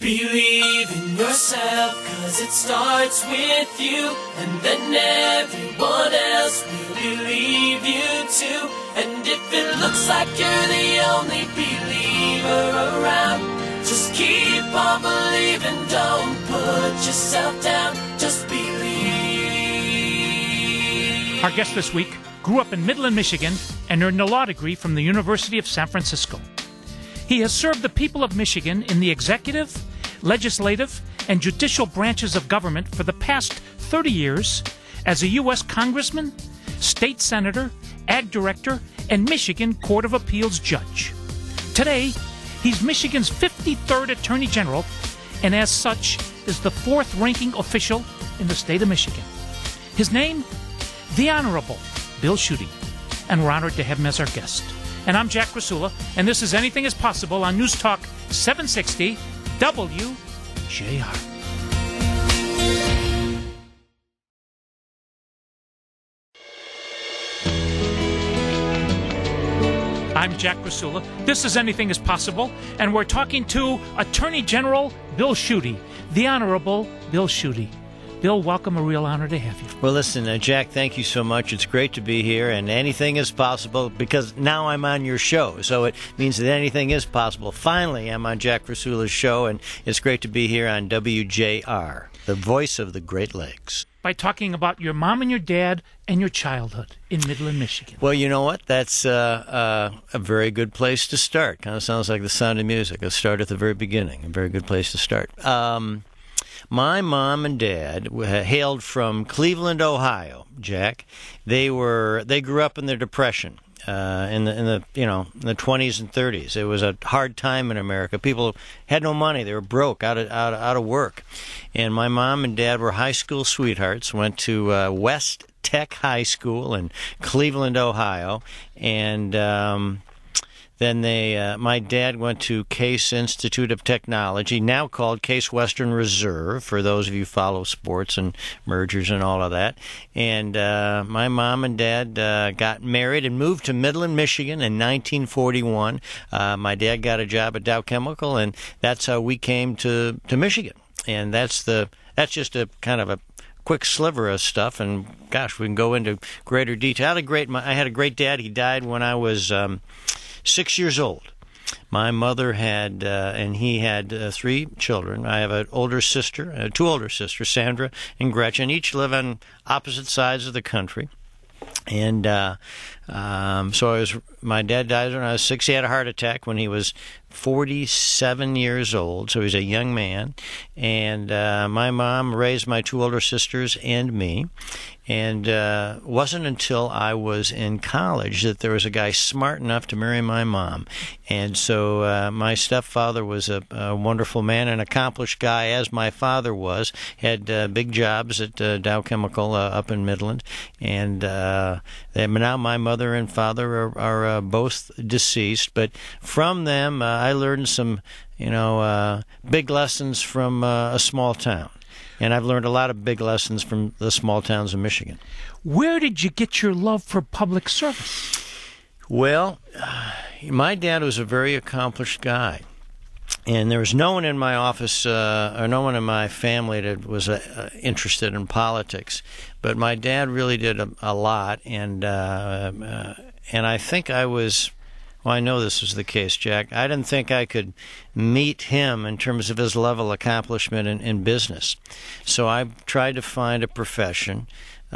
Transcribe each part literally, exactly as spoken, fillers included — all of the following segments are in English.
Believe in yourself, cause it starts with you, and then everyone else will believe you too. And if it looks like you're the only believer around, just keep on believing, don't put yourself down, just believe. Our guest this week grew up in Midland, Michigan, and earned a law degree from the University of San Francisco. He has served the people of Michigan in the executive, legislative, and judicial branches of government for the past thirty years as a U S congressman, state senator, ag director, and Michigan Court of Appeals judge. Today, he's Michigan's fifty-third Attorney General, and as such, is the fourth-ranking official in the state of Michigan. His name? The Honorable Bill Schuette, and we're honored to have him as our guest. And I'm Jack Krasula, and this is Anything is Possible on News Talk seven sixty W J R. I'm Jack Krasula. This is Anything is Possible, and we're talking to Attorney General Bill Schuette, the Honorable Bill Schuette. Bill, welcome. A real honor to have you. Well, listen, uh, Jack, thank you so much. It's great to be here, and anything is possible because now I'm on your show, so it means that anything is possible. Finally, I'm on Jack Krasula's show, and it's great to be here on W J R, the voice of the Great Lakes. By talking about your mom and your dad and your childhood in Midland, Michigan. Well, you know what? That's uh, uh, a very good place to start. Kind of sounds like The Sound of Music. Let's start at the very beginning. A very good place to start. Um... My mom and dad hailed from Cleveland, Ohio, Jack. They were they grew up in the Depression, uh, in the in the you know in the twenties and thirties. It was a hard time in America. People had no money; they were broke, out of out of, out of work. And my mom and dad were high school sweethearts. Went to uh, West Tech High School in Cleveland, Ohio, and. Um, Then they, uh, my dad went to Case Institute of Technology, now called Case Western Reserve, for those of you who follow sports and mergers and all of that. And uh, my mom and dad uh, got married and moved to Midland, Michigan in nineteen forty-one. Uh, my dad got a job at Dow Chemical, and that's how we came to, to Michigan. And that's the that's just a kind of a quick sliver of stuff, and gosh, we can go into greater detail. I had a great, I had a great dad. He died when I was Um, Six years old. My mother had, uh, and he had uh, three children. I have an older sister, uh, two older sisters, Sandra and Gretchen. Each live on opposite sides of the country. And uh, um, so I was. My dad died when I was six. He had a heart attack when he was forty-seven years old, so he was a young man. And uh, my mom raised my two older sisters and me. And uh, it wasn't until I was in college that there was a guy smart enough to marry my mom. And so uh, my stepfather was a, a wonderful man, an accomplished guy, as my father was. Had uh, big jobs at uh, Dow Chemical uh, up in Midland. And uh, they, now my mother and father are, are uh, both deceased. But from them, uh, I learned some, you know, uh, big lessons from uh, a small town. And I've learned a lot of big lessons from the small towns of Michigan. Where did you get your love for public service? Well, uh, my dad was a very accomplished guy. And there was no one in my office uh, or no one in my family that was uh, uh, interested in politics. But my dad really did a, a lot. And, uh, uh, and I think I was... Well, I know this was the case, Jack. I didn't think I could meet him in terms of his level of accomplishment in, in business. So I tried to find a profession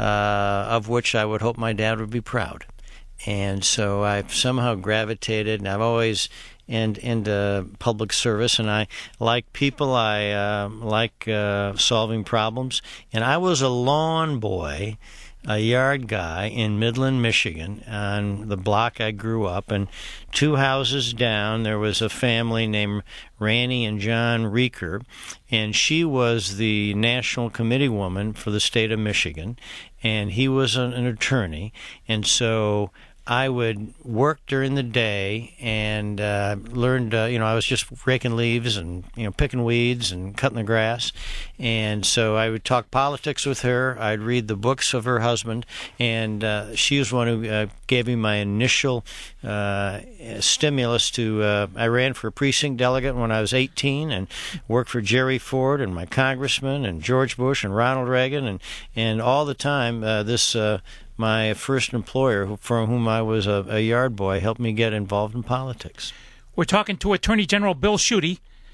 uh, of which I would hope my dad would be proud. And so I've somehow gravitated, and I've always in, into public service, and I like people, I uh, like uh, solving problems. And I was a lawn boy, a yard guy in Midland, Michigan, on the block I grew up. And two houses down, there was a family named Ranny and John Reeker, and she was the national committee woman for the state of Michigan, and he was an, an attorney. And so I would work during the day and uh, learned, uh, you know, I was just raking leaves and, you know, picking weeds and cutting the grass. And so I would talk politics with her. I'd read the books of her husband. And uh, she was one who uh, gave me my initial uh, stimulus to, uh, I ran for a precinct delegate when I was eighteen and worked for Jerry Ford and my congressman and George Bush and Ronald Reagan. And, and all the time, uh, this... Uh, my first employer, for whom I was a, a yard boy, helped me get involved in politics. We're talking to Attorney General Bill Schuette.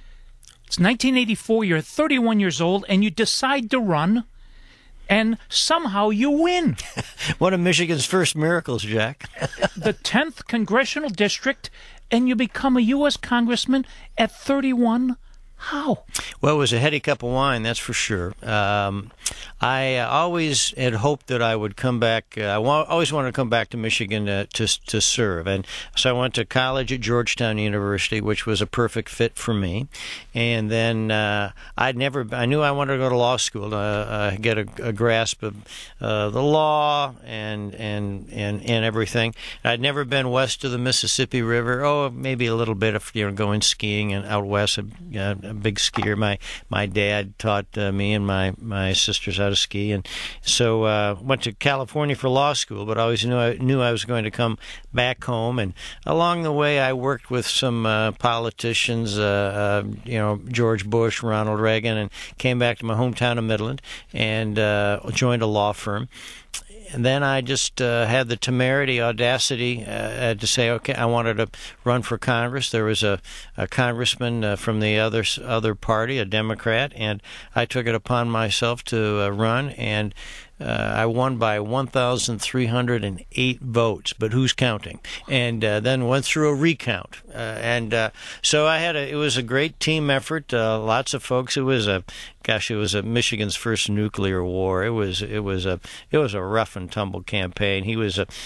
It's nineteen eighty-four, you're thirty-one years old, and you decide to run, and somehow you win. One of Michigan's first miracles, Jack. The tenth Congressional District, and you become a U S congressman at thirty-one. How? Well, it was a heady cup of wine, that's for sure. Um, I uh, always had hoped that I would come back. Uh, I wa- always wanted to come back to Michigan uh, to to serve, and so I went to college at Georgetown University, which was a perfect fit for me. And then uh, I'd never. I knew I wanted to go to law school to uh, get a, a grasp of uh, the law and and and and everything. I'd never been west of the Mississippi River. Oh, maybe a little bit of you know going skiing and out west. Uh, a big skier. My my dad taught uh, me and my, my sisters how to ski, and so uh, went to California for law school. But I always knew I knew I was going to come back home. And along the way, I worked with some uh, politicians, uh, uh, you know, George Bush, Ronald Reagan, and came back to my hometown of Midland and uh, joined a law firm. And then I just uh, had the temerity, audacity uh, to say, okay, I wanted to run for Congress. There was a, a congressman uh, from the other other party, a Democrat, and I took it upon myself to uh, run, and uh, I won by one thousand three hundred eight votes, but who's counting? And uh, then went through a recount. Uh, and uh, so I had a, it was a great team effort, uh, lots of folks. It was a, gosh, it was a Michigan's first nuclear war. It was, it was a, it was a rough and tumble campaign. He was a,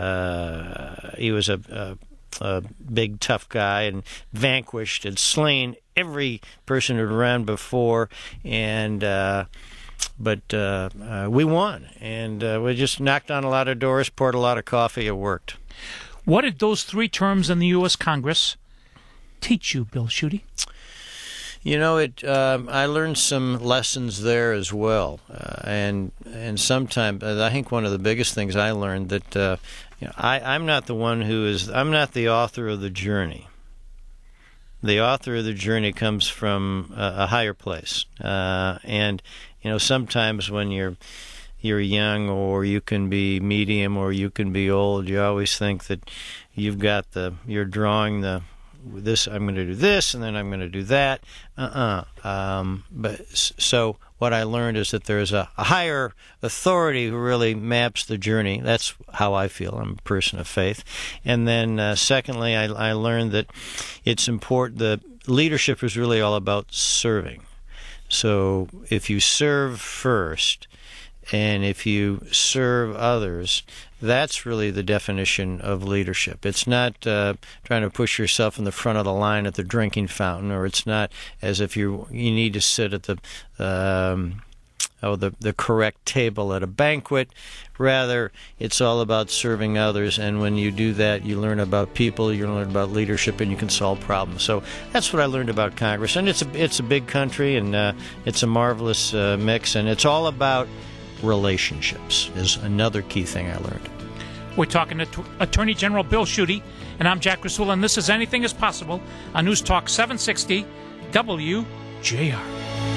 uh, he was a, a a big tough guy and vanquished and slain every person who'd run before, and uh, but uh, uh, we won, and uh, we just knocked on a lot of doors, poured a lot of coffee. It worked. What did those three terms in the U S Congress teach you, Bill Schuette? You know, it. Um, I learned some lessons there as well, uh, and and sometimes I think one of the biggest things I learned that uh, you know, I, I'm not the one who is. I'm not the author of the journey. The author of the journey comes from a, a higher place, uh, and you know, sometimes when you're you're young, or you can be medium, or you can be old, you always think that you've got the. You're drawing the. This I'm going to do this, and then I'm going to do that. Uh-uh. Um, but so what I learned is that there's a, a higher authority who really maps the journey. That's how I feel. I'm a person of faith. And then uh, secondly, I, I learned that it's important. The leadership is really all about serving. So if you serve first, and if you serve others, that's really the definition of leadership. It's not uh, trying to push yourself in the front of the line at the drinking fountain, or it's not as if you you need to sit at the um, oh the the correct table at a banquet. Rather, it's all about serving others, and when you do that, you learn about people, you learn about leadership, and you can solve problems. So that's what I learned about Congress, and it's a it's a big country, and uh, it's a marvelous uh, mix, and it's all about relationships is another key thing I learned. We're talking to t- Attorney General Bill Schuette, and I'm Jack Krasula, and this is Anything is Possible on News Talk seven sixty W J R.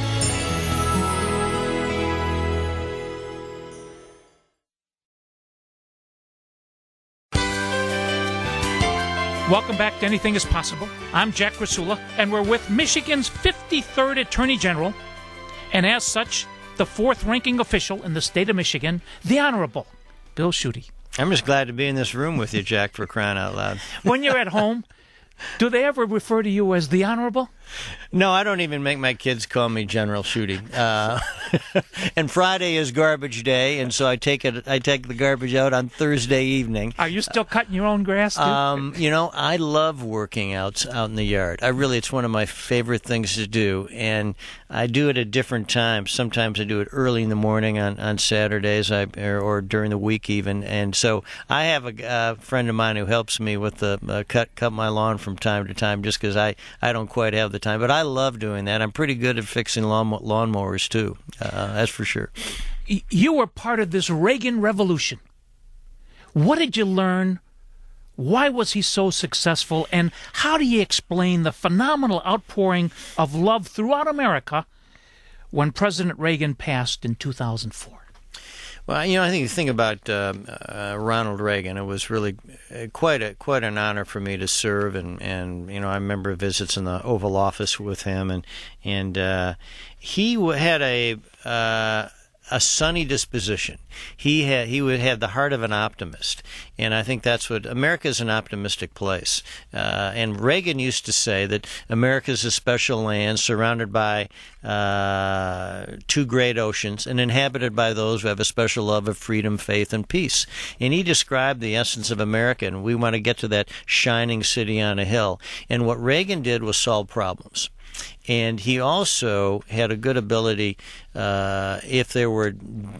Welcome back to Anything is Possible. I'm Jack Krasula, and we're with Michigan's fifty-third Attorney General, and as such, the fourth-ranking official in the state of Michigan, the Honorable Bill Schuette. I'm just glad to be in this room with you, Jack, for crying out loud. When you're at home, do they ever refer to you as the Honorable? No, I don't even make my kids call me General Schuette. Uh, and Friday is garbage day, and so I take it. I take the garbage out on Thursday evening. Are you still cutting your own grass, too? Um, you know, I love working out out in the yard. I really, it's one of my favorite things to do, and I do it at different times. Sometimes I do it early in the morning on, on Saturdays, I, or, or during the week even. And so I have a uh, friend of mine who helps me with the uh, cut cut my lawn from time to time, just because I, I don't quite have the time. But I love doing that. I'm pretty good at fixing lawn lawnmowers too. Uh, that's for sure. You were part of this Reagan Revolution. What did you learn? Why was he so successful? And how do you explain the phenomenal outpouring of love throughout America when President Reagan passed in two thousand four? Well, you know, I think you think about uh, uh, Ronald Reagan. It was really quite a quite an honor for me to serve, and, and you know, I remember visits in the Oval Office with him, and and uh, he had a uh, a sunny disposition. He had he would have the heart of an optimist, and I think that's what America is, an optimistic place. Uh, and Reagan used to say that America is a special land surrounded by uh, two great oceans and inhabited by those who have a special love of freedom, faith, and peace. And he described the essence of America, and we want to get to that shining city on a hill. And what Reagan did was solve problems. And he also had a good ability, uh, if there were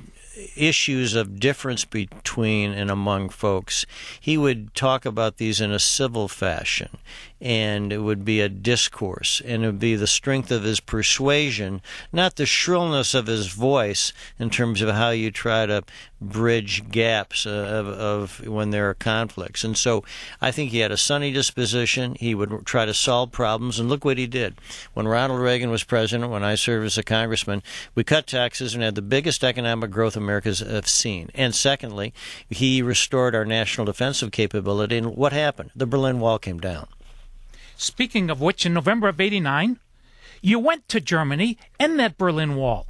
issues of difference between and among folks, he would talk about these in a civil fashion, and it would be a discourse, and it would be the strength of his persuasion, not the shrillness of his voice in terms of how you try to bridge gaps uh, of, of when there are conflicts. And so I think he had a sunny disposition. He would try to solve problems, and look what he did. When Ronald Reagan was president, when I served as a congressman, we cut taxes and had the biggest economic growth America's have seen. And secondly, he restored our national defensive capability, and what happened? The Berlin Wall came down. Speaking of which, in November of eighty-nine, you went to Germany and that Berlin Wall.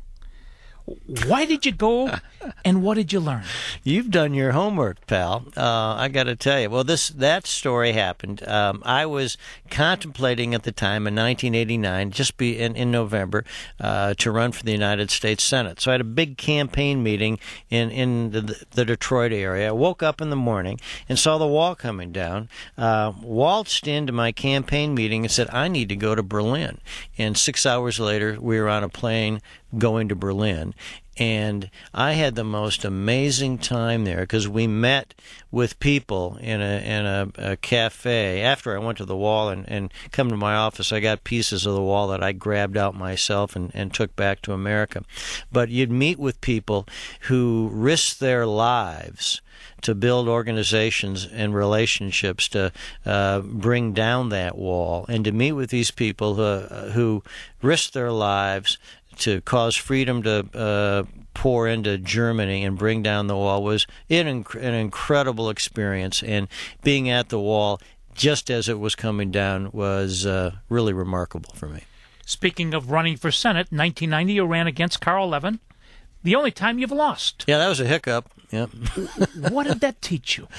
Why did you go, and what did you learn? You've done your homework, pal. Uh, I got to tell you. Well, this that story happened. Um, I was contemplating at the time in nineteen eighty-nine, just be in, in November, uh, to run for the United States Senate. So I had a big campaign meeting in, in the, the Detroit area. I woke up in the morning and saw the wall coming down, uh, waltzed into my campaign meeting and said, I need to go to Berlin. And six hours later, we were on a plane going to Berlin. And I had the most amazing time there because we met with people in a in a, a cafe. After I went to the wall and, and come to my office, I got pieces of the wall that I grabbed out myself and, and took back to America. But you'd meet with people who risked their lives to build organizations and relationships to uh, bring down that wall, and to meet with these people who, uh, who risked their lives to cause freedom to uh, pour into Germany and bring down the wall was an, inc- an incredible experience. And being at the wall just as it was coming down was uh, really remarkable for me. Speaking of running for Senate, nineteen ninety you ran against Carl Levin, the only time you've lost. Yeah, that was a hiccup. Yep. What did that teach you?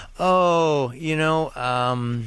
Oh, you know, um,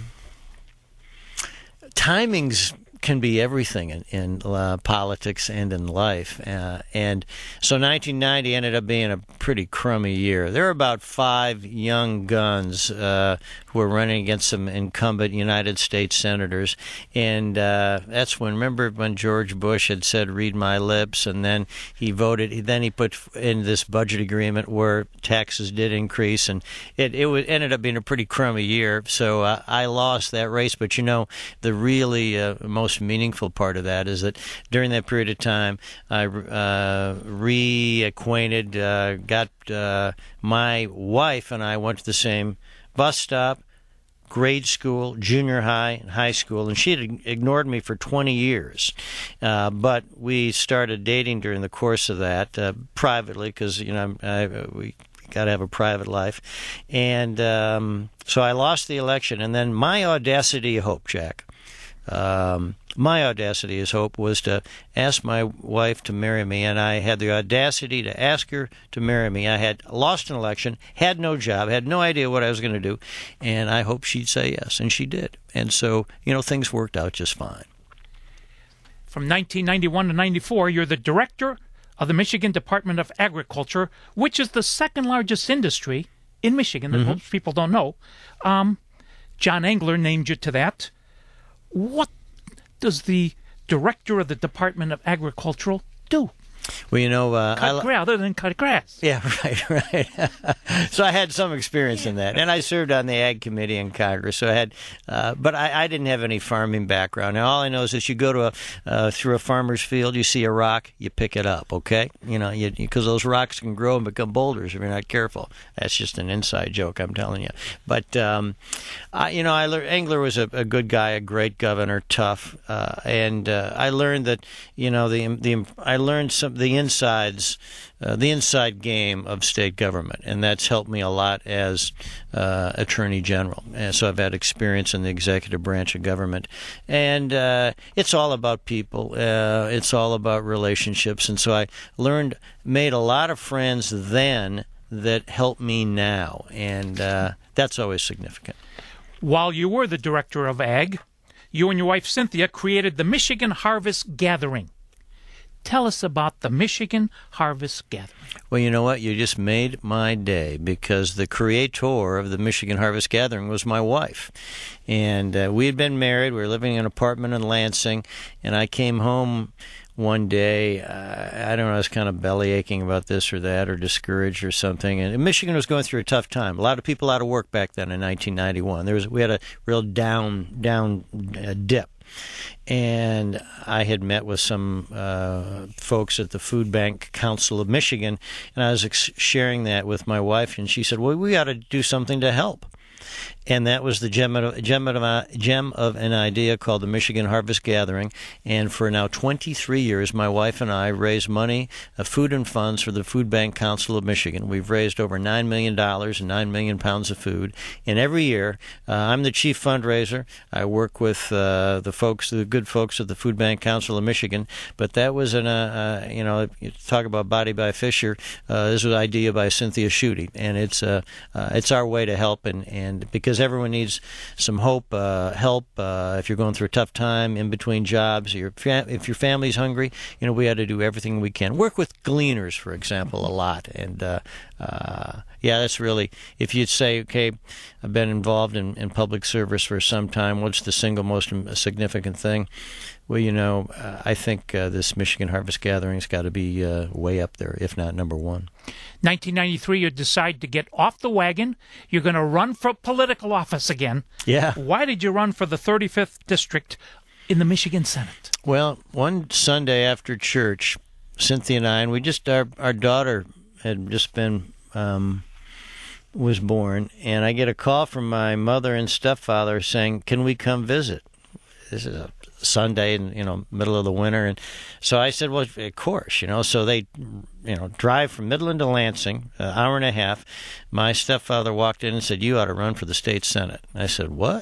timing's can be everything in, in uh, politics and in life. Uh, and so nineteen ninety ended up being a pretty crummy year. There were about five young guns uh, who were running against some incumbent United States senators. And uh, that's when, remember when George Bush had said, read my lips, and then he voted, then he put in this budget agreement where taxes did increase, and it, it was, ended up being a pretty crummy year. So uh, I lost that race. But, you know, the really uh, most meaningful part of that is that during that period of time, I uh, reacquainted, uh, got uh, my wife and I went to the same bus stop, grade school, junior high, and high school, and she had ignored me for twenty years. Uh, but we started dating during the course of that, uh, privately, because, you know, I, we got to have a private life. And um, so I lost the election, and then my audacity of hope, Jack, um, my audacity as hope was to ask my wife to marry me, and I had the audacity to ask her to marry me. I had lost an election, had no job, had no idea what I was going to do, and I hoped she'd say yes, and she did. And so, you know, things worked out just fine. From nineteen ninety-one to ninety-four, you're the director of the Michigan Department of Agriculture, which is the second largest industry in Michigan that mm-hmm. most people don't know. Um, John Engler named you to that. What does the director of the Department of Agriculture do? Well, you know, uh, cut I, grass, other than cut grass. Yeah, right, right. So I had some experience in that, and I served on the Ag Committee in Congress. So I had, uh, but I, I didn't have any farming background. Now all I know is that you go to a uh, through a farmer's field, you see a rock, you pick it up. Okay, you know, because those rocks can grow and become boulders if you're not careful. That's just an inside joke, I'm telling you. But um, I, you know, I learned, Engler was a, a good guy, a great governor, tough, uh, and uh, I learned that, you know, the the I learned some. the insides, uh, the inside game of state government, and that's helped me a lot as uh, Attorney General. And so I've had experience in the executive branch of government, and uh, it's all about people. Uh, it's all about relationships, and so I learned, made a lot of friends then that help me now, and uh, that's always significant. While you were the director of Ag, you and your wife Cynthia created the Michigan Harvest Gathering. Tell us about the Michigan Harvest Gathering. Well, you know what? You just made my day, because the creator of the Michigan Harvest Gathering was my wife. And uh, we had been married. We were living in an apartment in Lansing. And I came home one day. Uh, I don't know, I was kind of belly aching about this or that, or discouraged or something. And Michigan was going through a tough time. A lot of people out of work back then in nineteen ninety-one. There was, we had a real down, down uh, dip. And I had met with some uh, folks at the Food Bank Council of Michigan, and I was ex- sharing that with my wife, and she said, well, we ought to do something to help. And that was the gem of, gem, of, gem of an idea called the Michigan Harvest Gathering. And for now twenty-three years, my wife and I raise money, uh, food and funds for the Food Bank Council of Michigan. We've raised over nine million dollars and nine million pounds of food. And every year, uh, I'm the chief fundraiser. I work with uh, the folks, the good folks of the Food Bank Council of Michigan. But that was an, uh, uh, you know, you talk about Body by Fisher. Uh, this was an idea by Cynthia Schutte. And it's, uh, uh, it's our way to help, and, and because everyone needs some hope, uh, help. Uh, if you're going through a tough time in between jobs, your fa- if your family's hungry, you know, we had to do everything we can. Work with gleaners, for example, a lot. And uh, uh, yeah, that's really, if you'd say, okay, I've been involved in, in public service for some time, what's the single most significant thing? Well, you know, uh, I think uh, this Michigan Harvest Gathering's got to be uh, way up there, if not number one. nineteen ninety-three, you decide to get off the wagon. You're going to run for political office again. Yeah. Why did you run for the thirty-fifth District in the Michigan Senate? Well, one Sunday after church, Cynthia and I, and we just, our, our daughter had just been, um, was born, and I get a call from my mother and stepfather saying, can we come visit? This is a Sunday in, you know, middle of the winter. And so I said, well, of course, you know. So they, you know, drive from Midland to Lansing, an hour and a half. My stepfather walked in and said, you ought to run for the state Senate. I said, what?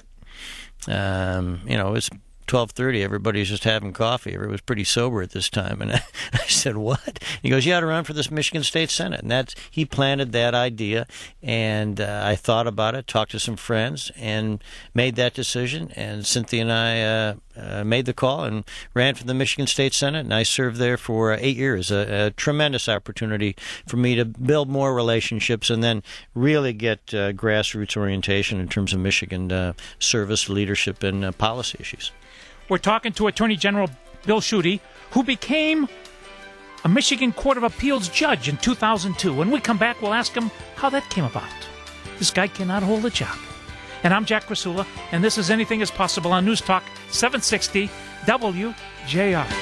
Um, you know, it's twelve thirty. Everybody's just having coffee. Everybody was pretty sober at this time. And I, I said, what? He goes, you ought to run for this Michigan State Senate. And that's, he planted that idea. And uh, I thought about it, talked to some friends, and made that decision. And Cynthia and I uh, uh, made the call and ran for the Michigan State Senate. And I served there for uh, eight years. A, a tremendous opportunity for me to build more relationships and then really get uh, grassroots orientation in terms of Michigan uh, service, leadership, and uh, policy issues. We're talking to Attorney General Bill Schuette, who became a Michigan Court of Appeals judge in two thousand two. When we come back, we'll ask him how that came about. This guy cannot hold a job. And I'm Jack Krasula, and this is Anything is Possible on News Talk seven sixty W J R.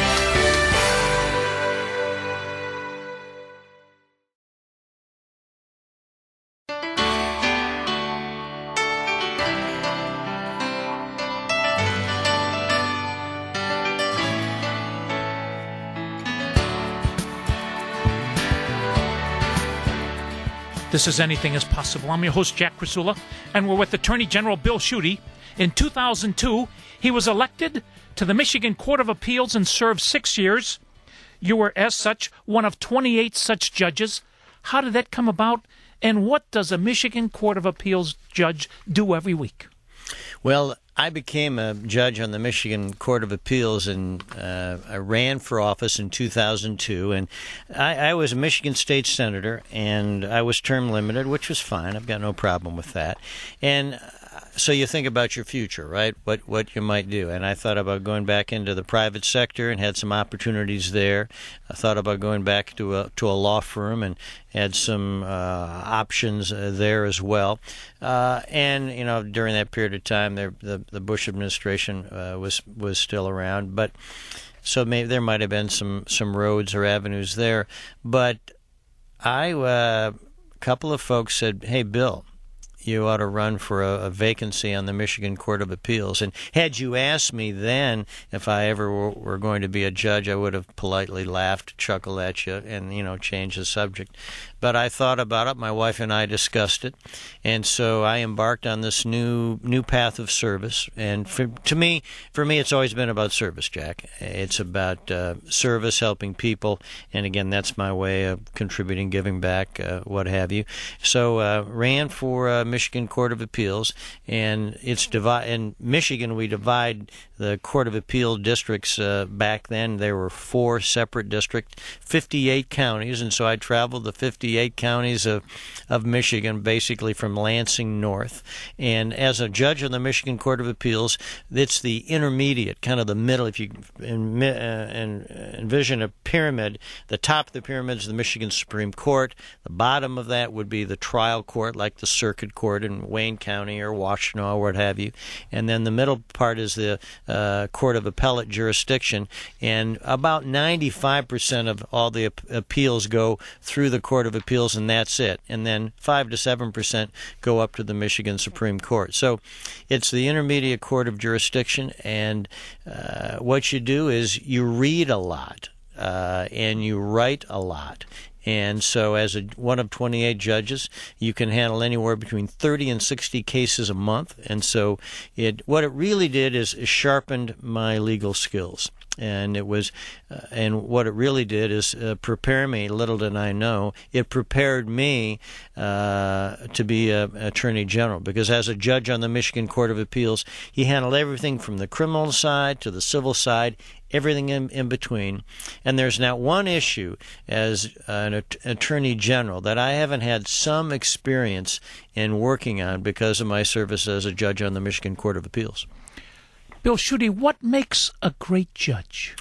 This is Anything is Possible. I'm your host, Jack Krasula, and we're with Attorney General Bill Schuette. In two thousand two, he was elected to the Michigan Court of Appeals and served six years. You were, as such, one of twenty-eight such judges. How did that come about, and what does a Michigan Court of Appeals judge do every week? Well, I became a judge on the Michigan Court of Appeals, and uh, I ran for office in two thousand two. And I, I was a Michigan State Senator, and I was term limited, which was fine. I've got no problem with that. And so you think about your future, right? What what you might do. And I thought about going back into the private sector and had some opportunities there. I thought about going back to a to a law firm and had some uh, options uh, there as well. Uh, and you know, during that period of time, there, the the Bush administration uh, was was still around. But so maybe there might have been some some roads or avenues there. But I uh, a couple of folks said, "Hey, Bill, you ought to run for a, a vacancy on the Michigan Court of Appeals." And had you asked me then if I ever were, were going to be a judge, I would have politely laughed, chuckled at you, and, you know, changed the subject. But I thought about it. My wife and I discussed it. And so I embarked on this new new path of service. And for, to me, for me, it's always been about service, Jack. It's about uh, service, helping people. And again, that's my way of contributing, giving back, uh, what have you. So uh, ran for uh, Michigan Court of Appeals. And it's divi- in Michigan, we divide the Court of Appeal districts. Uh, back then, there were four separate districts, fifty-eight counties. And so I traveled the fifty-eight counties of, of Michigan, basically from Lansing north. And as a judge on the Michigan Court of Appeals, it's the intermediate, kind of the middle. If you envision a pyramid, the top of the pyramid is the Michigan Supreme Court. The bottom of that would be the trial court, like the circuit court in Wayne County or Washtenaw or what have you. And then the middle part is the uh, Court of Appellate Jurisdiction. And about ninety-five percent of all the ap- appeals go through the Court of Appeals, and that's it. And then five to seven percent go up to the Michigan Supreme Court. So it's the intermediate court of jurisdiction, and uh, what you do is you read a lot uh, and you write a lot. And so as a, one of twenty-eight judges, you can handle anywhere between thirty and sixty cases a month. And so it what it really did is it sharpened my legal skills. And it was, uh, and what it really did is uh, prepare me. Little did I know, it prepared me uh, to be an attorney general. Because as a judge on the Michigan Court of Appeals, he handled everything from the criminal side to the civil side, everything in, in between. And there's not one issue as an at- attorney general that I haven't had some experience in working on because of my service as a judge on the Michigan Court of Appeals. Bill Schuette, what makes a great judge?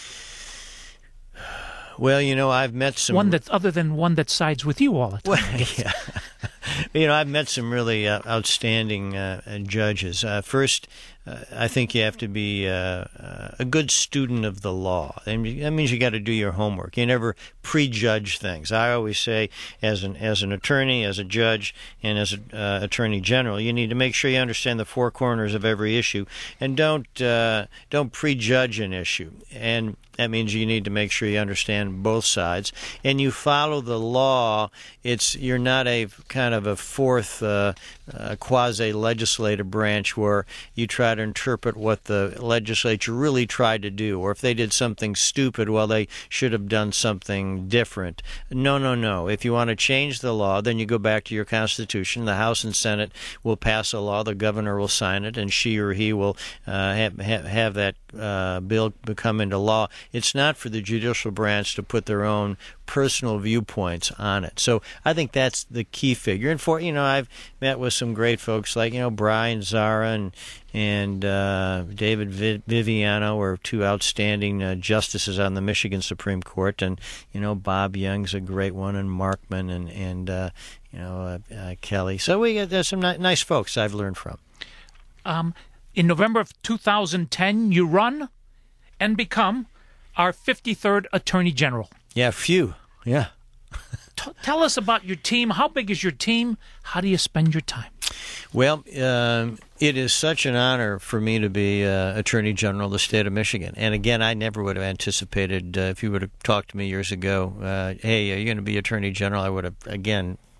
Well, you know, I've met some... One that, other than one that sides with you all the time. Well, yeah. You know, I've met some really uh, outstanding uh, judges. Uh, first, uh, I think you have to be uh, uh, a good student of the law. I mean, that means you got to do your homework. You never prejudge things. I always say, as an as an attorney, as a judge, and as an uh, attorney general, you need to make sure you understand the four corners of every issue, and don't uh, don't prejudge an issue. And that means you need to make sure you understand both sides, and you follow the law. It's you're not a kind of a fourth uh, uh, quasi-legislative branch where you try to interpret what the legislature really tried to do, or if they did something stupid, well, they should have done something different. No, no, no. If you want to change the law, then you go back to your Constitution. The House and Senate will pass a law. The governor will sign it, and she or he will uh, have, have, have that uh, bill become into law. It's not for the judicial branch to put their own personal viewpoints on it. So I think that's the key figure. And for, you know, I've met with some great folks like, you know, Brian Zara and and uh, David Viviano are two outstanding uh, justices on the Michigan Supreme Court. And, you know, Bob Young's a great one, and Markman and, and uh, you know, uh, uh, Kelly. So we got there's some ni- nice folks I've learned from. Um, in November of two thousand ten, you run and become our fifty-third Attorney General. Yeah, phew. Yeah. T- tell us about your team. How big is your team? How do you spend your time? Well, um, it is such an honor for me to be uh, Attorney General of the state of Michigan. And again, I never would have anticipated, uh, if you would have talked to me years ago, uh, hey, are you going to be Attorney General? I would have, again,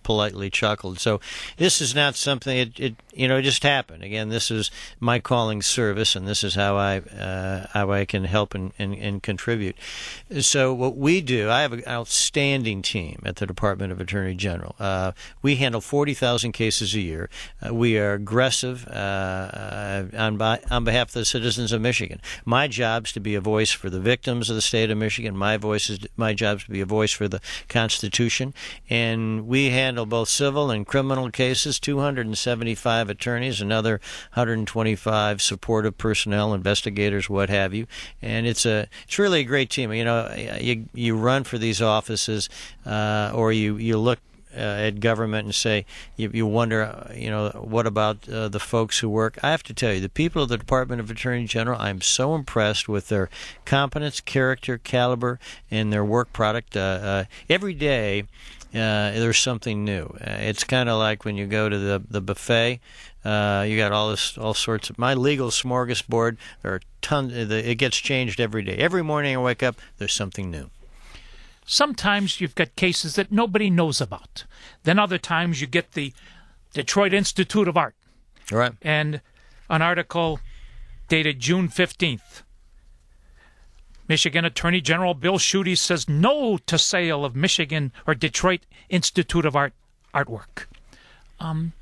politely chuckled. So this is not something, it, it you know, it just happened. Again, this is my calling service, and this is how I uh, how I can help and, and, and contribute. So what we do, I have an outstanding team at the Department of Attorney General. Uh, we handle forty thousand cases a year. Uh, we are aggressive uh, on, by, on behalf of the citizens of Michigan. My job is to be a voice for the victims of the state of Michigan. My voice is my job is to be a voice for the Constitution. And we handle both civil and criminal cases, two hundred seventy-five attorneys, another one hundred twenty-five supportive personnel, investigators, what have you. And it's a it's really a great team. You know, you you run for these offices, uh, or you you look Uh, at government and say, you, you wonder, uh, you know, what about uh, the folks who work? I have to tell you, the people of the Department of Attorney General, I'm so impressed with their competence, character, caliber, and their work product. Uh, uh, every day, uh, there's something new. Uh, it's kind of like when you go to the, the buffet. Uh, you got all this, all sorts of my legal smorgasbord. There are tons. It gets changed every day. Every morning I wake up, there's something new. Sometimes you've got cases that nobody knows about. Then other times you get the Detroit Institute of Art. Right. And an article dated June fifteenth. Michigan Attorney General Bill Schuette says no to sale of Michigan or Detroit Institute of Art artwork. Um,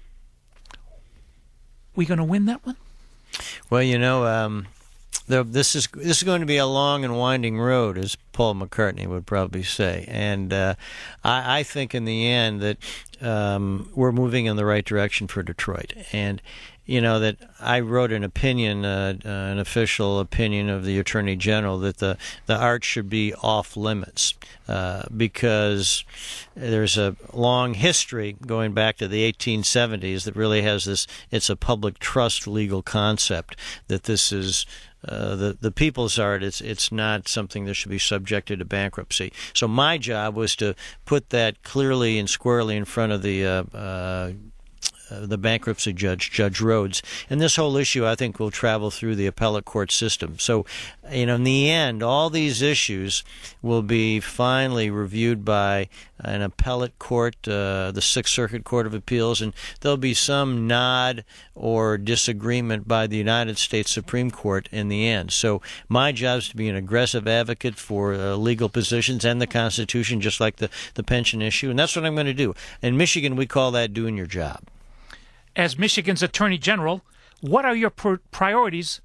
we going to win that one? Well, you know, um, the, this is this is going to be a long and winding road, as Paul McCartney would probably say. And uh, I, I think in the end that um, we're moving in the right direction for Detroit. And you know, that I wrote an opinion, uh, uh, an official opinion of the Attorney General, that the, the art should be off limits uh, because there's a long history going back to the eighteen seventies that really has this, it's a public trust legal concept that this is Uh, the the people's art. It's it's not something that should be subjected to bankruptcy. So my job was to put that clearly and squarely in front of the uh, uh, uh, the bankruptcy judge, Judge Rhodes. And this whole issue, I think, will travel through the appellate court system. So, you know, in the end, all these issues will be finally reviewed by an appellate court, uh, the Sixth Circuit Court of Appeals, and there'll be some nod or disagreement by the United States Supreme Court in the end. So my job is to be an aggressive advocate for uh, legal positions and the Constitution, just like the, the pension issue, and that's what I'm going to do. In Michigan, we call that doing your job. As Michigan's Attorney General, what are your pr- priorities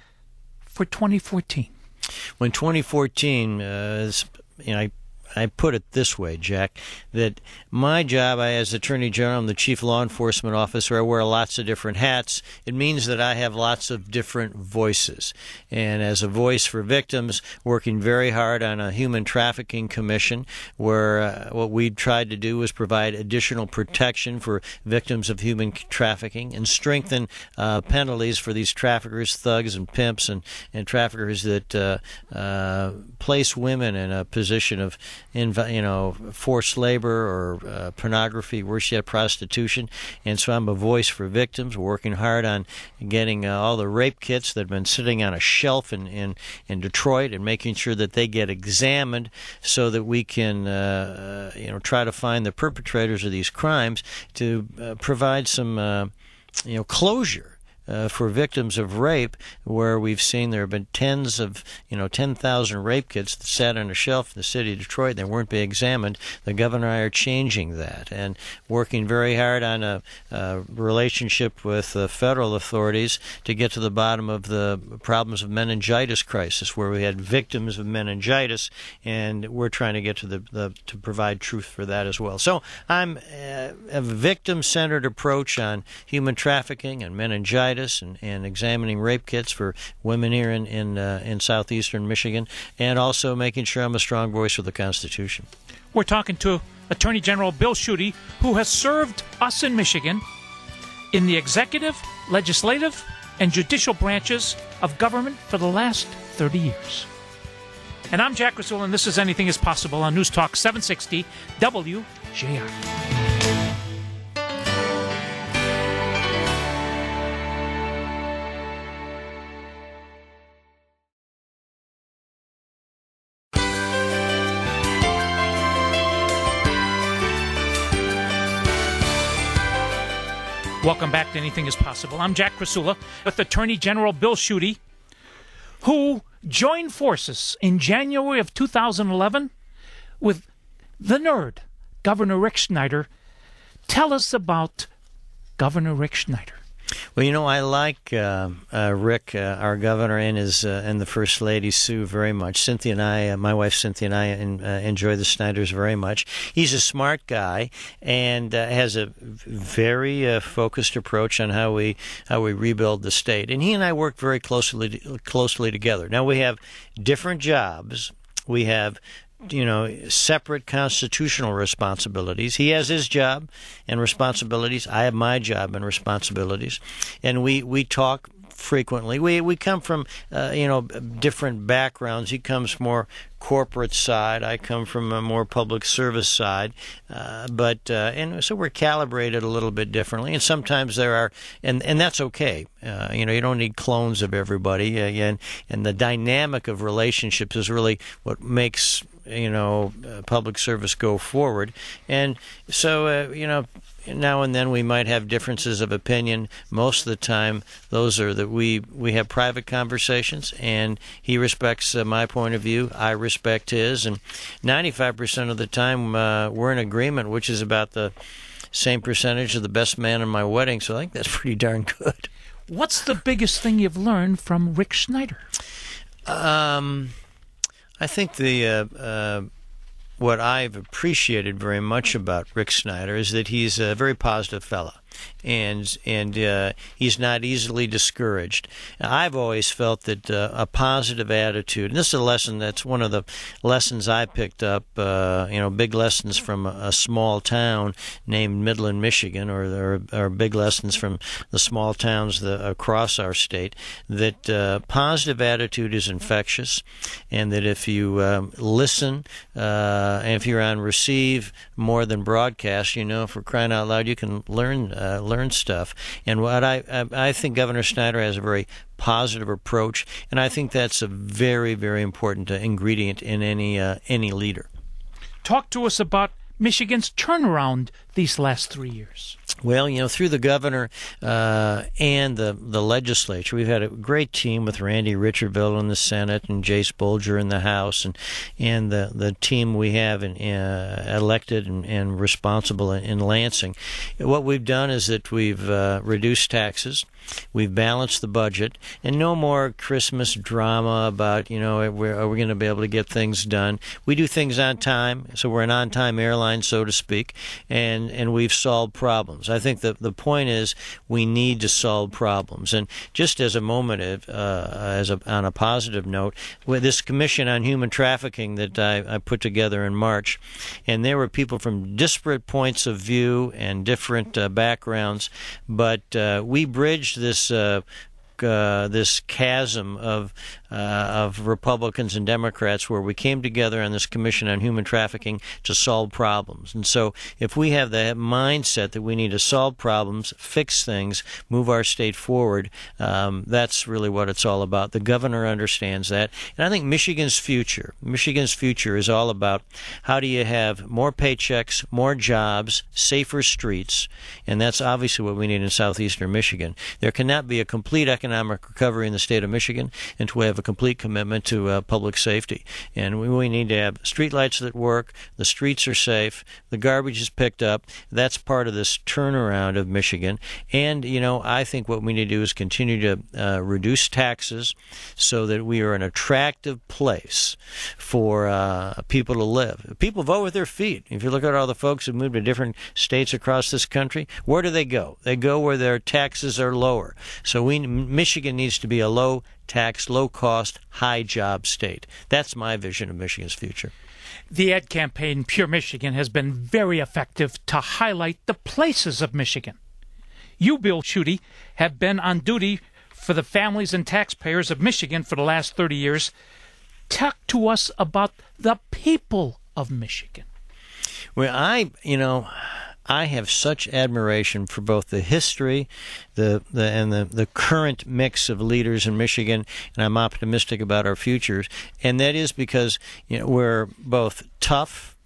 for twenty fourteen? When twenty fourteen, uh, is, you know, I, I put it this way, Jack, that my job, I, as Attorney General, I'm the Chief Law Enforcement Officer. I wear lots of different hats. It means that I have lots of different voices. And as a voice for victims, working very hard on a human trafficking commission, where uh, what we tried to do was provide additional protection for victims of human trafficking and strengthen uh, penalties for these traffickers, thugs, and pimps, and, and traffickers that uh, uh, place women in a position of in, you know, forced labor or uh, pornography, worse yet, prostitution. And so I'm a voice for victims. We're working hard on getting uh, all the rape kits that have been sitting on a shelf in, in, in Detroit and making sure that they get examined so that we can, uh, you know, try to find the perpetrators of these crimes to uh, provide some, uh, you know, closure. Uh, for victims of rape, where we've seen there have been tens of, you know, ten thousand rape kits that sat on a shelf in the city of Detroit. They weren't being examined. The governor and I are changing that and working very hard on a, a relationship with uh, federal authorities to get to the bottom of the problems of meningitis crisis, where we had victims of meningitis, and we're trying to get to the, the to provide truth for that as well. So I'm uh, a victim-centered approach on human trafficking and meningitis. And, and examining rape kits for women here in in, uh, in southeastern Michigan, and also making sure I'm a strong voice for the Constitution. We're talking to Attorney General Bill Schuette, who has served us in Michigan in the executive, legislative, and judicial branches of government for the last thirty years. And I'm Jack Rasul, and this is Anything is Possible on News Talk seven sixty W J R. Welcome back to Anything is Possible. I'm Jack Krasula with Attorney General Bill Schuette, who joined forces in January of two thousand eleven with the nerd, Governor Rick Snyder. Tell us about Governor Rick Snyder. Well, you know, I like uh, uh, Rick, uh, our governor, and his uh, and the First Lady Sue very much. Cynthia and I, uh, my wife Cynthia and I, in, uh, enjoy the Snyders very much. He's a smart guy and uh, has a very uh, focused approach on how we how we rebuild the state. And he and I work very closely closely together. Now we have different jobs. We have, you know, separate constitutional responsibilities. He has his job and responsibilities. I have my job and responsibilities. And we, we talk frequently. We we come from, uh, you know, different backgrounds. He comes more corporate side. I come from a more public service side. Uh, but, uh, and so we're calibrated a little bit differently. And sometimes there are, and, and that's okay. Uh, you know, you don't need clones of everybody. Uh, and, and the dynamic of relationships is really what makes, you know, uh, public service go forward. And so, uh, you know, now and then we might have differences of opinion. Most of the time, those are that we, we have private conversations, and he respects uh, my point of view. I respect his. And ninety-five percent of the time, uh, we're in agreement, which is about the same percentage of the best man in my wedding. So I think that's pretty darn good. What's the biggest thing you've learned from Rick Snyder? Um... I think the uh, uh, what I've appreciated very much about Rick Snyder is that he's a very positive fella, and and uh, he's not easily discouraged. I've always felt that uh, a positive attitude, and this is a lesson that's one of the lessons I picked up, uh, you know, big lessons from a, a small town named Midland, Michigan, or, or, or big lessons from the small towns the, across our state, that uh, positive attitude is infectious, and that if you um, listen, uh, and if you're on receive more than broadcast, you know, for crying out loud, you can learn uh, learn stuff. And what I, I I think Governor Snyder has a very positive approach, and I think that's a very, very important uh, ingredient in any uh, any leader. Talk to us about Michigan's turnaround these last three years. Well, you know, through the governor uh, and the the legislature, we've had a great team with Randy Richardville in the Senate and Jace Bolger in the House, and and the, the team we have in, uh, elected and, and responsible in, in Lansing. What we've done is that we've uh, reduced taxes. We've balanced the budget, and no more Christmas drama about, you know, are we, are we going to be able to get things done. We do things on time, so we're an on-time airline, so to speak, and, and we've solved problems. I think the the point is we need to solve problems. And just as a moment, of, uh, as a, on a positive note, with this Commission on Human Trafficking that I, I put together in March, and there were people from disparate points of view and different uh, backgrounds, but uh, we bridged this uh, uh, this chasm of uh, of Republicans and Democrats, where we came together on this Commission on Human Trafficking to solve problems. And so if we have that mindset that we need to solve problems, fix things, move our state forward, um, that's really what it's all about. The governor understands that. And I think Michigan's future, Michigan's future is all about how do you have more paychecks, more jobs, safer streets, and that's obviously what we need in southeastern Michigan. There cannot be a complete economic recovery in the state of Michigan until we have a complete commitment to uh, public safety. And we, we need to have streetlights that work, the streets are safe, the garbage is picked up. That's part of this turnaround of Michigan. And, you know, I think what we need to do is continue to uh, reduce taxes so that we are an attractive place for uh, people to live. People vote with their feet. If you look at all the folks who moved to different states across this country, where do they go? They go where their taxes are lower. So we Michigan needs to be a low tax, low-cost, high-job state. That's my vision of Michigan's future. The ad campaign, Pure Michigan, has been very effective to highlight the places of Michigan. You, Bill Schuette, have been on duty for the families and taxpayers of Michigan for the last thirty years. Talk to us about the people of Michigan. Well, I, you know... I have such admiration for both the history the, the and the, the current mix of leaders in Michigan, and I'm optimistic about our futures. And that is because, you know, we're both tough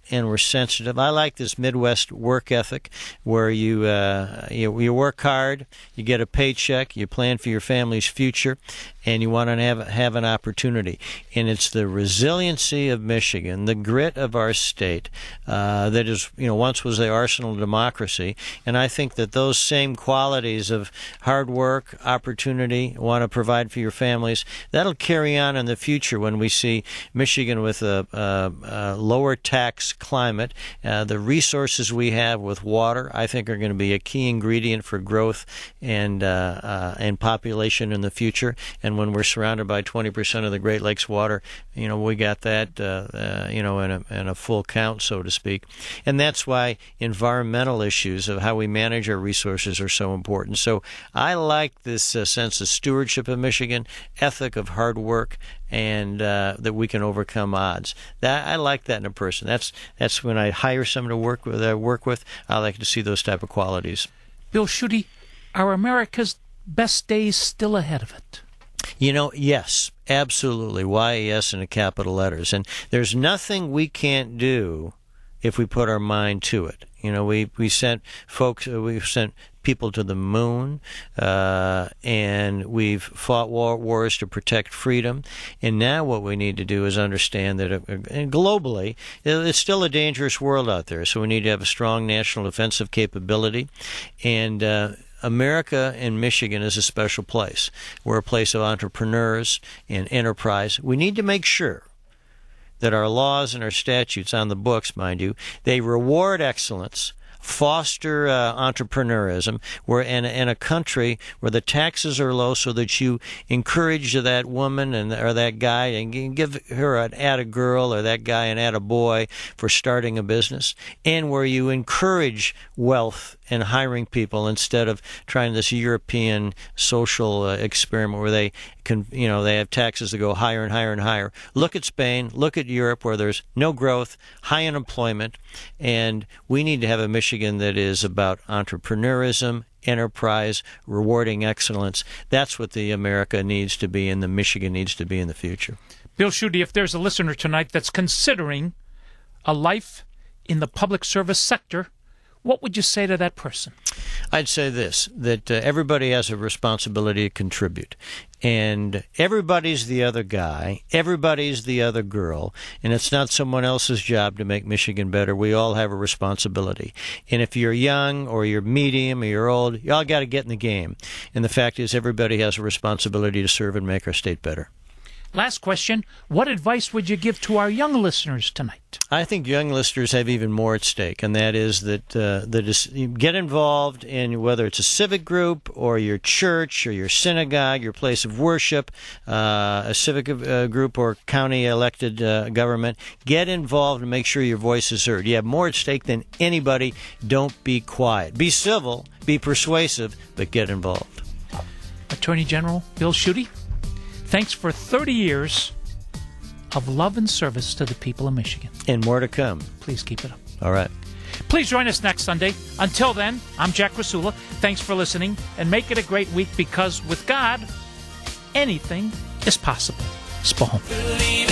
and we're sensitive. I like this Midwest work ethic where you, uh, you you work hard, you get a paycheck, you plan for your family's future, and you want to have have an opportunity. And it's the resiliency of Michigan, the grit of our state, uh, that is, you know, once was the arsenal of democracy. And I think that those same qualities of hard work, opportunity, want to provide for your families, that'll carry on in the future when we see Michigan with a, a, a lower tax climate. Uh, the resources we have with water, I think, are going to be a key ingredient for growth and uh, uh, and population in the future. And when we're surrounded by twenty percent of the Great Lakes water, you know, we got that, uh, uh, you know, in a, in a full count, so to speak. And that's why environmental issues of how we manage our resources are so important. So I like this uh, sense of stewardship of Michigan, ethic of hard work, and uh, that we can overcome odds. That I like that in a person. That's that's when I hire someone to work with. I work with. I like to see those type of qualities. Bill Schuette, are America's best days still ahead of it? You know, yes, absolutely. Y E S in the capital letters. And there's nothing we can't do if we put our mind to it. You know, we, we sent folks, uh, we've sent people to the moon, uh, and we've fought war, wars to protect freedom. And now what we need to do is understand that uh, and globally, it's still a dangerous world out there. So we need to have a strong national defensive capability. And uh, America and Michigan is a special place. We're a place of entrepreneurs and enterprise. We need to make sure that our laws and our statutes on the books, mind you, they reward excellence, foster uh, entrepreneurism, where in, in a country where the taxes are low, so that you encourage that woman and or that guy and give her an atta girl or that guy an atta boy for starting a business, and where you encourage wealth and hiring people instead of trying this European social uh, experiment where they can, you know, they have taxes that go higher and higher and higher. Look at Spain, look at Europe, where there's no growth, high unemployment, and we need to have a Michigan that is about entrepreneurism, enterprise, rewarding excellence. That's what the America needs to be and the Michigan needs to be in the future. Bill Schuette, if there's a listener tonight that's considering a life in the public service sector, what would you say to that person? I'd say this, that uh, everybody has a responsibility to contribute. And everybody's the other guy, everybody's the other girl, and it's not someone else's job to make Michigan better. We all have a responsibility. And if you're young or you're medium or you're old, you all got to get in the game. And the fact is everybody has a responsibility to serve and make our state better. Last question, what advice would you give to our young listeners tonight? I think young listeners have even more at stake, and that is that uh, that is, you get involved in whether it's a civic group or your church or your synagogue, your place of worship, uh, a civic uh, group or county elected uh, government. Get involved and make sure your voice is heard. You have more at stake than anybody. Don't be quiet. Be civil, be persuasive, but get involved. Attorney General Bill Schuette, thanks for thirty years of love and service to the people of Michigan. And more to come. Please keep it up. All right. Please join us next Sunday. Until then, I'm Jack Rasula. Thanks for listening, and make it a great week, because with God, anything is possible. Spahom.